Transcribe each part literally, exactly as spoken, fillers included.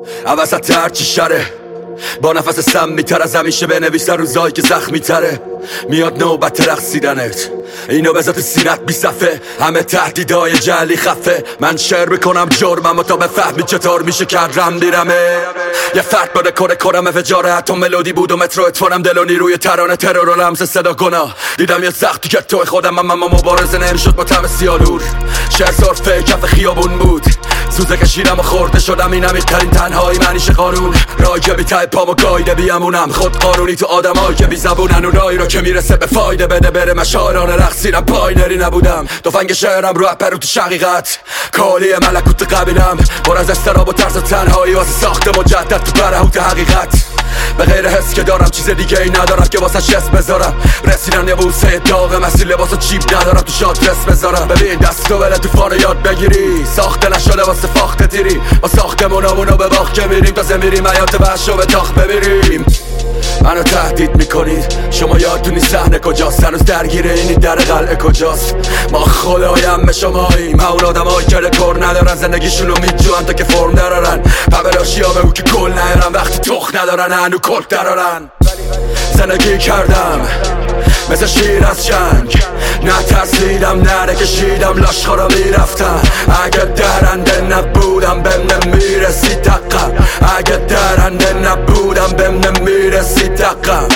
عوضت هرچی شره با نفس سمی‌تر از همیشه بنویسه روزایی که زخمی تره. میاد نوبت رقصیدنت، اینو بذار تو سینت بی صفحه. همه تهدیدای جعلی خفه، من شعر میکنم جرمم و تا بفهمی چطور میشه کرد رم دیرمه. یه فرد بده کره کرم فجاره، حتی ملودی بود و مترو اتفانم دل و نیروی ترانه ترور و لمس صدا گناه. دیدم یه سختی که توی خودم اما مبارزه نمیشد با طعم سیالور. شعر صرفه کف خیابون بود، سوزه کشیدم و خورده شدم. این عمیق‌ترین تنهایی منیشه قانون، رای که بی ته پامو گایده بیامونم. خود قانونی تو آدمایی که بی زبونن و رای رو که میرسه به فایده بده بره. من شاعرانه رقصیدم پایدری نبودم، تفنگ شعرم رو اپرو تو شقیقت. کالی ملکوت قبیلم پر از استراب و ترس و تنهایی واسه ساخت مجدد تو برهوت حقیقت. به غیر حس که دارم چیز دیگه ای ندارم که واسه شست بذارم. رسیدن یه بوسه داغ مسیل لباس و چیپ ندارم تو شادرس بذارم. ببین دستو بله تو فانو یاد بگیری، ساخته نشده واسه فاخت تیری. با ساختمونامونو به باخت که میریم تازه میریم حیات وحش رو به تاخت ببیریم. منو تهدید میکنید، شما یادتونی صحنه کجاست؟ هنوز درگیره اینی در قلعه کجاست؟ ما خدایم به شماییم، اون آدمایی که رکور ندارن زندگیشونو میجوان تا که فرم درارن. پبلاشی ها بگو که کل نهرن وقتی تخ ندارن هنو کل درارن. زندگی کردم مثل شیر از جنگ، نترسیدم نره کشیدم لاشخورا میرفتم. اگه درنده نبودم بهم نمیرسید دقم، اگه درنده نبودم بهم نمیرسید دقم.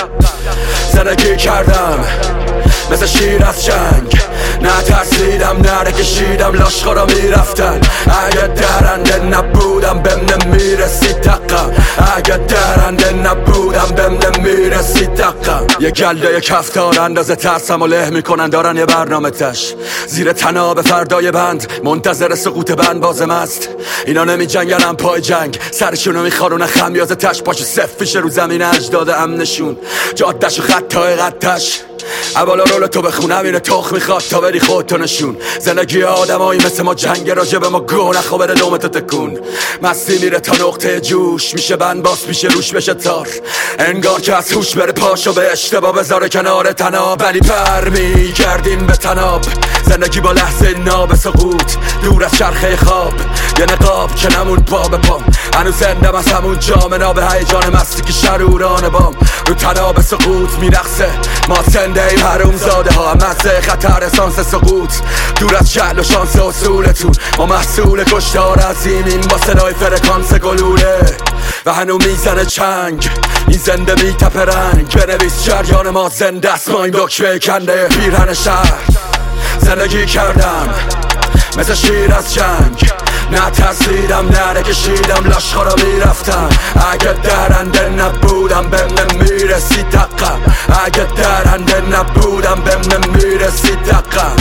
زندگی کردم مثل شیر از جنگ، نترسیدم نره کشیدم لاشخورا میرفتن. اگه درنده نبودم بهم نمیرسید دقم، اگه درنده نبودم بهم نمیرسید دقم. یه گله یک هفتار اندازه ترسم و له میکنن، دارن یه برنامه تش زیر تناب فردای بند، منتظر سقوط بند بازم است. اینا نمی جنگلن پای جنگ، سرشونو میخارونن خمیازه تش. پاشو صف فیشه رو زمین اجداد امنشون، جادش و خطای قدتش. اولا رول تو بخونم اینه تخ میخواد تا بری خودتو نشون. زندگی آدمایی مثل ما جنگ راجع به ما گو نخوا بره دومتو تکون. مستی میره تا نقطه جوش، میشه بند باس میشه روش بشه تار. انگار که از هوش بره پاشو به اشتباه بذاره کنار تناب. ولی پر میگردیم به تناب، زندگی با لحظه ناب سقوط دور از چرخه خواب. یه نقاب که نمون پا به پام، هنوز زندم از همون جام ناب هیجان مستی که شروران بام. رو تناب سقوط میرخصه ما زنده ایم حروم زاده ها، مزه خطر اسانس سقوط دور از جهل و شانس اصولتون. ما محصول کشتار عظیمین با صدای فرکانس گلوله و هنو میزنه چنگ. این زنده میتپه رنگ، بنویس جریان ما زنده است. ما این دکمه کنده پیرهن شهر. زندگی کردم مثل شیر از جنگ، نترسیدم نره کشیدم لاشخورا میرفتم. اگه درنده نبودم بهم نمیرسید دقم، اگه درنده نبودم بهم نمیرسید دقم.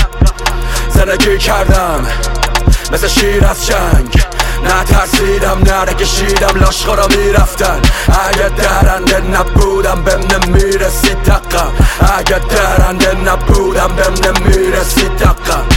زندگی کردم مثل شیر از جنگ، نترسیدم نره کشیدم لاشخورا میرفتن. اگه درنده نبودم بهم نمیرسید دقم، اگه درنده نبودم بهم نمیرسید دقم.